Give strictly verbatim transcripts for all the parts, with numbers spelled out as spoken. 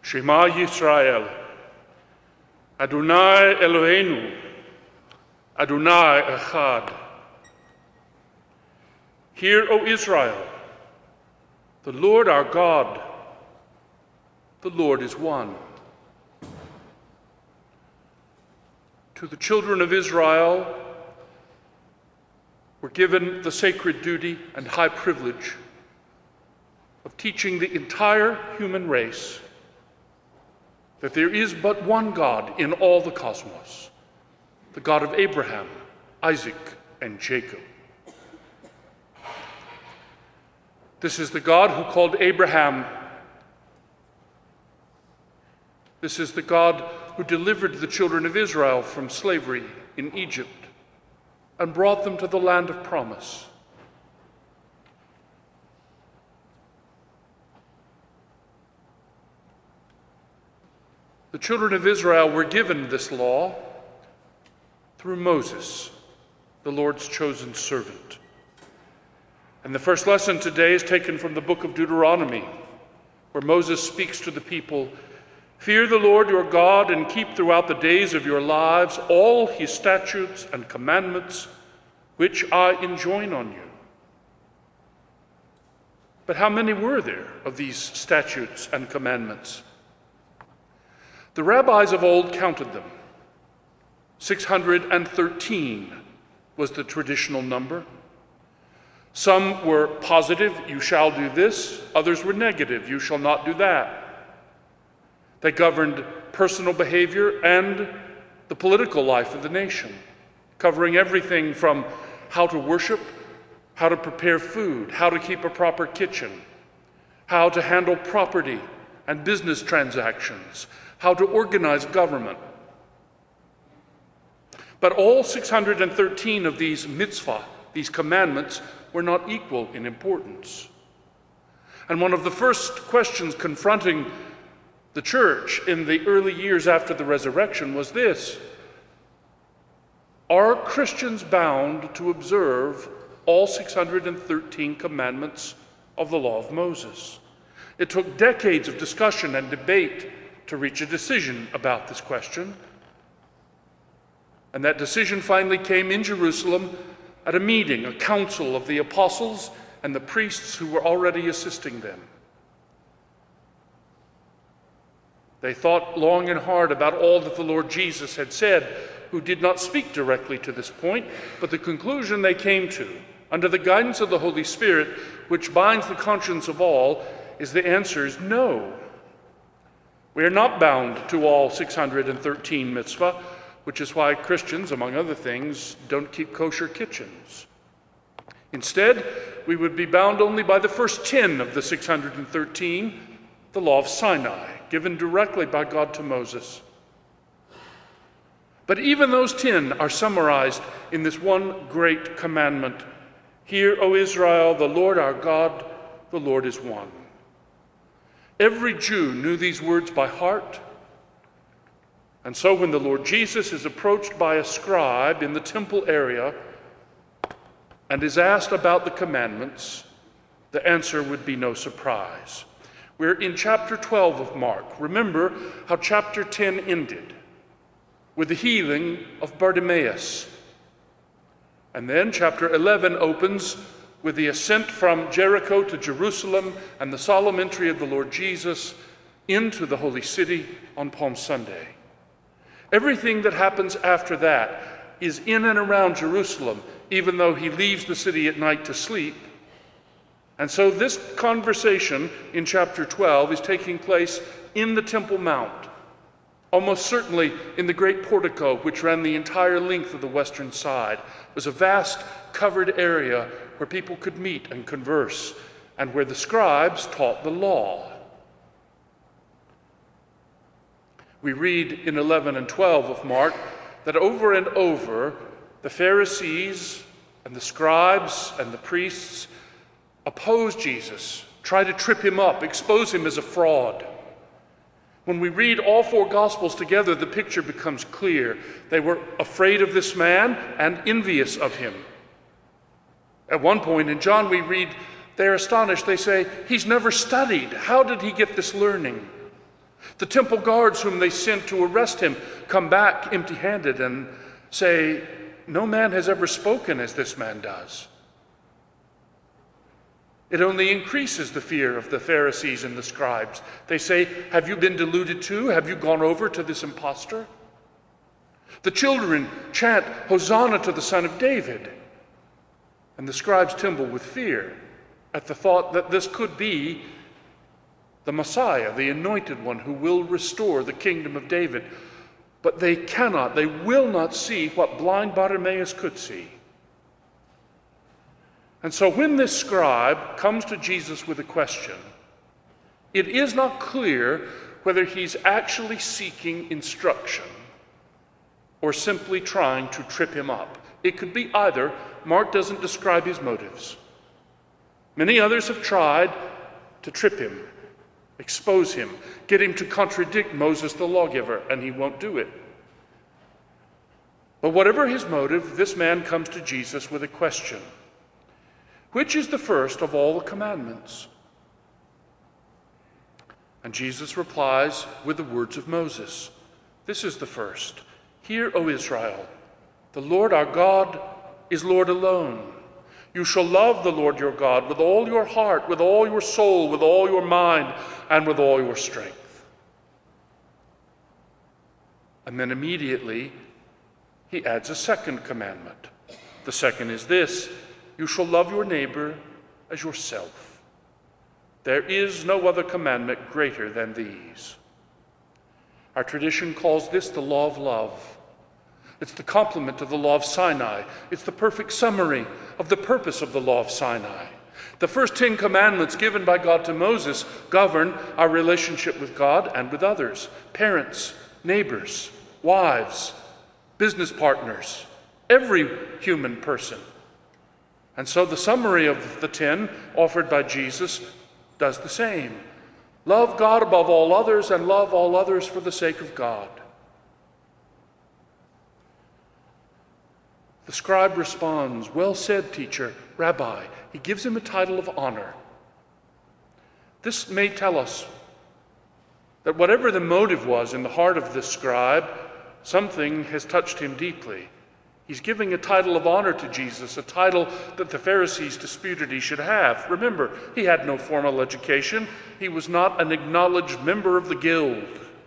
Shema Yisrael, Adonai Eloheinu, Adonai Echad. Hear, O Israel, the Lord our God, the Lord is one. To the children of Israel were given the sacred duty and high privilege of teaching the entire human race that there is but one God in all the cosmos, the God of Abraham, Isaac, and Jacob. This is the God who called Abraham. This is the God who delivered the children of Israel from slavery in Egypt and brought them to the land of promise. The children of Israel were given this law through Moses, the Lord's chosen servant. And the first lesson today is taken from the book of Deuteronomy, where Moses speaks to the people, "Fear the Lord your God and keep throughout the days of your lives all his statutes and commandments, which I enjoin on you." But how many were there of these statutes and commandments? The rabbis of old counted them. six hundred thirteen was the traditional number. Some were positive, "You shall do this." Others were negative, "You shall not do that." They governed personal behavior and the political life of the nation, covering everything from how to worship, how to prepare food, how to keep a proper kitchen, how to handle property and business transactions, how to organize government. But all six hundred thirteen of these mitzvah, these commandments, were not equal in importance. And one of the first questions confronting the church in the early years after the resurrection was this: are Christians bound to observe all six hundred thirteen commandments of the law of Moses? It took decades of discussion and debate to reach a decision about this question. And that decision finally came in Jerusalem at a meeting, a council of the apostles and the priests who were already assisting them. They thought long and hard about all that the Lord Jesus had said, who did not speak directly to this point, but the conclusion they came to, under the guidance of the Holy Spirit, which binds the conscience of all, is the answer is no. We are not bound to all six hundred thirteen mitzvah, which is why Christians, among other things, don't keep kosher kitchens. Instead, we would be bound only by the first ten of the six hundred thirteen, the law of Sinai, given directly by God to Moses. But even those ten are summarized in this one great commandment: "Hear, O Israel, the Lord our God, the Lord is one." Every Jew knew these words by heart. And so when the Lord Jesus is approached by a scribe in the temple area and is asked about the commandments, the answer would be no surprise. We're in chapter twelve of Mark. Remember how chapter ten ended with the healing of Bartimaeus. And then chapter eleven opens with the ascent from Jericho to Jerusalem and the solemn entry of the Lord Jesus into the holy city on Palm Sunday. Everything that happens after that is in and around Jerusalem, even though he leaves the city at night to sleep. And so this conversation in chapter twelve is taking place in the Temple Mount, almost certainly in the great portico which ran the entire length of the western side. It was a vast covered area where people could meet and converse, and where the scribes taught the law. We read in eleven and twelve of Mark that over and over the Pharisees and the scribes and the priests oppose Jesus, try to trip him up, expose him as a fraud. When we read all four Gospels together, the picture becomes clear. They were afraid of this man and envious of him. At one point in John we read, they're astonished. They say, "He's never studied. How did he get this learning?" The temple guards whom they sent to arrest him come back empty-handed and say, "No man has ever spoken as this man does." It only increases the fear of the Pharisees and the scribes. They say, "Have you been deluded too? Have you gone over to this impostor?" The children chant, "Hosanna to the Son of David." And the scribes tremble with fear at the thought that this could be the Messiah, the anointed one who will restore the kingdom of David. But they cannot, they will not see what blind Bartimaeus could see. And so when this scribe comes to Jesus with a question, it is not clear whether he's actually seeking instruction or simply trying to trip him up. It could be either. Mark doesn't describe his motives. Many others have tried to trip him, expose him, get him to contradict Moses the lawgiver, and he won't do it. But whatever his motive, this man comes to Jesus with a question. Which is the first of all the commandments? And Jesus replies with the words of Moses. This is the first. Hear, O Israel, the Lord our God is Lord alone. You shall love the Lord your God with all your heart, with all your soul, with all your mind, and with all your strength. And then immediately he adds a second commandment. The second is this: you shall love your neighbor as yourself. There is no other commandment greater than these. Our tradition calls this the law of love. It's the complement of the law of Sinai. It's the perfect summary of the purpose of the law of Sinai. The first Ten Commandments given by God to Moses govern our relationship with God and with others, parents, neighbors, wives, business partners, every human person. And so the summary of the ten offered by Jesus does the same. Love God above all others and love all others for the sake of God. The scribe responds, "Well said, teacher, Rabbi." He gives him a title of honor. This may tell us that whatever the motive was in the heart of this scribe, something has touched him deeply. He's giving a title of honor to Jesus, a title that the Pharisees disputed he should have. Remember, he had no formal education. He was not an acknowledged member of the guild.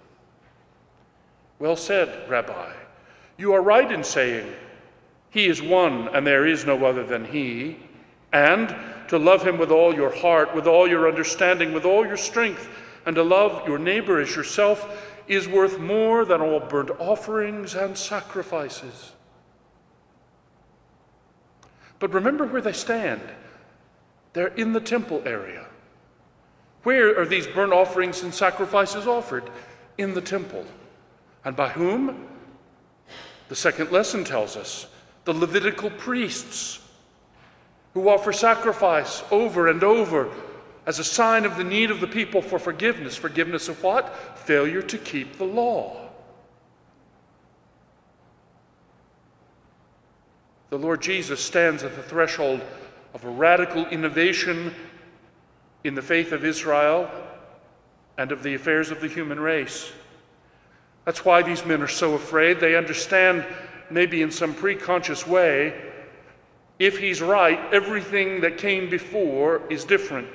Well said, Rabbi. You are right in saying, he is one and there is no other than he, and to love him with all your heart, with all your understanding, with all your strength, and to love your neighbor as yourself is worth more than all burnt offerings and sacrifices. But remember where they stand. They're in the temple area. Where are these burnt offerings and sacrifices offered? In the temple. And by whom? The second lesson tells us, the Levitical priests, who offer sacrifice over and over as a sign of the need of the people for forgiveness. Forgiveness of what? Failure to keep the law. The Lord Jesus stands at the threshold of a radical innovation in the faith of Israel and of the affairs of the human race. That's why these men are so afraid. They understand, maybe in some preconscious way, if he's right, everything that came before is different.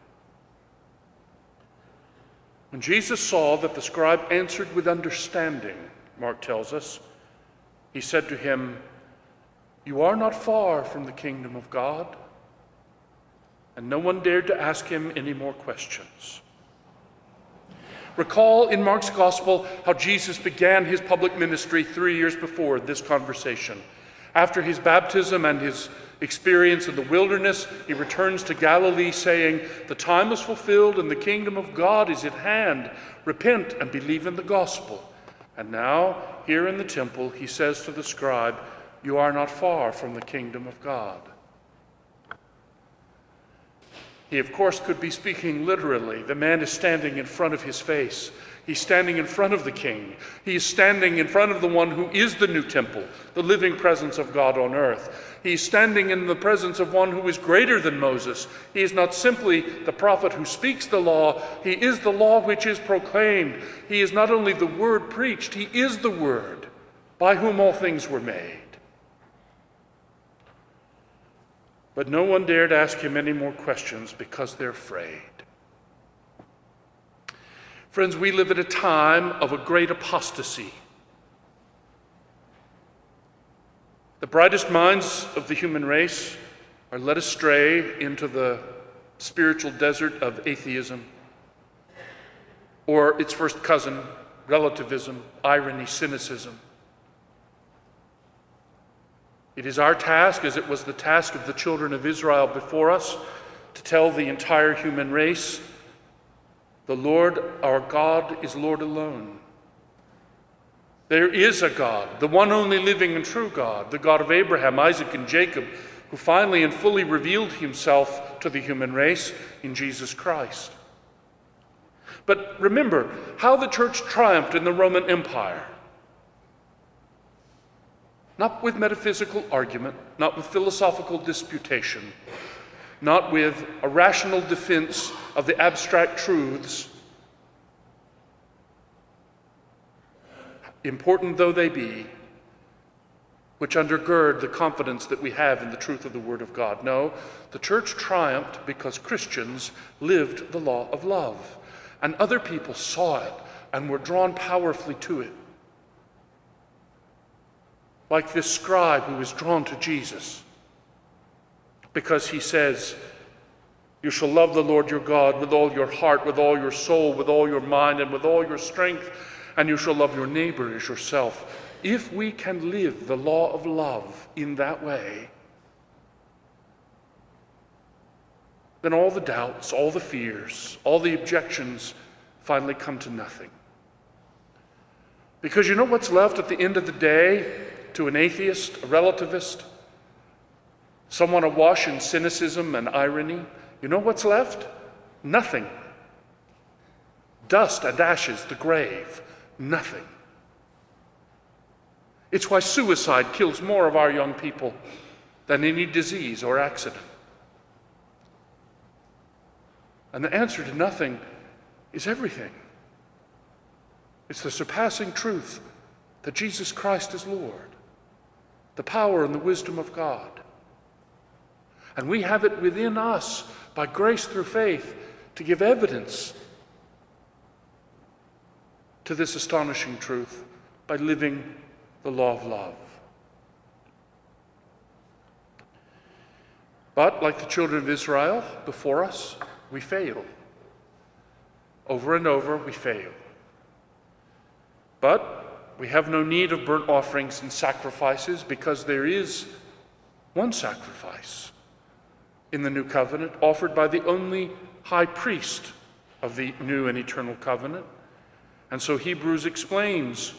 When Jesus saw that the scribe answered with understanding, Mark tells us, he said to him, "You are not far from the kingdom of God." And no one dared to ask him any more questions. Recall in Mark's gospel how Jesus began his public ministry three years before this conversation. After his baptism and his experience in the wilderness, he returns to Galilee saying, "The time is fulfilled and the kingdom of God is at hand. Repent and believe in the gospel." And now, here in the temple, he says to the scribe, "You are not far from the kingdom of God." He, of course, could be speaking literally. The man is standing in front of his face. He's standing in front of the king. He's standing in front of the one who is the new temple, the living presence of God on earth. He's standing in the presence of one who is greater than Moses. He is not simply the prophet who speaks the law. He is the law which is proclaimed. He is not only the word preached, he is the word by whom all things were made. But no one dared ask him any more questions because they're afraid. Friends, we live at a time of a great apostasy. The brightest minds of the human race are led astray into the spiritual desert of atheism, or its first cousin, relativism, irony, cynicism. It is our task, as it was the task of the children of Israel before us, to tell the entire human race, the Lord our God is Lord alone. There is a God, the one only living and true God, the God of Abraham, Isaac, and Jacob, who finally and fully revealed himself to the human race in Jesus Christ. But remember how the church triumphed in the Roman Empire. Not with metaphysical argument, not with philosophical disputation, not with a rational defense of the abstract truths, important though they be, which undergird the confidence that we have in the truth of the Word of God. No, the church triumphed because Christians lived the law of love, and other people saw it and were drawn powerfully to it. Like this scribe who was drawn to Jesus because he says, "You shall love the Lord your God with all your heart, with all your soul, with all your mind, and with all your strength, and you shall love your neighbor as yourself." If we can live the law of love in that way, then all the doubts, all the fears, all the objections finally come to nothing. Because you know what's left at the end of the day to an atheist, a relativist, someone awash in cynicism and irony? You know what's left? Nothing. Dust and ashes, the grave. Nothing. It's why suicide kills more of our young people than any disease or accident. And the answer to nothing is everything. It's the surpassing truth that Jesus Christ is Lord, the power and the wisdom of God. And we have it within us by grace through faith to give evidence to this astonishing truth by living the law of love. But like the children of Israel before us, we fail. Over and over we fail. But we have no need of burnt offerings and sacrifices, because there is one sacrifice in the new covenant offered by the only high priest of the new and eternal covenant. And so Hebrews explains,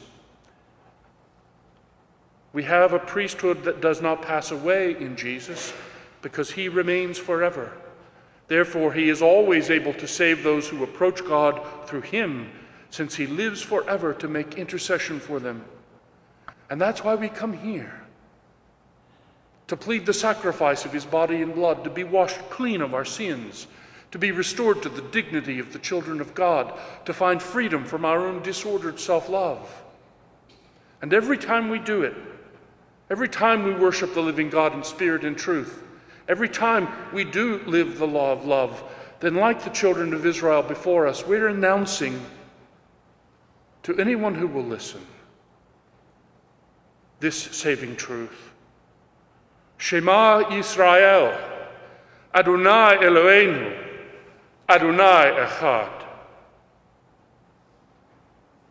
we have a priesthood that does not pass away in Jesus because he remains forever. Therefore, he is always able to save those who approach God through him, since he lives forever to make intercession for them. And that's why we come here, to plead the sacrifice of his body and blood, to be washed clean of our sins, to be restored to the dignity of the children of God, to find freedom from our own disordered self-love. And every time we do it, every time we worship the living God in spirit and truth, every time we do live the law of love, then like the children of Israel before us, we're announcing to anyone who will listen this saving truth. Shema Yisrael, Adonai Eloheinu, Adonai Echad.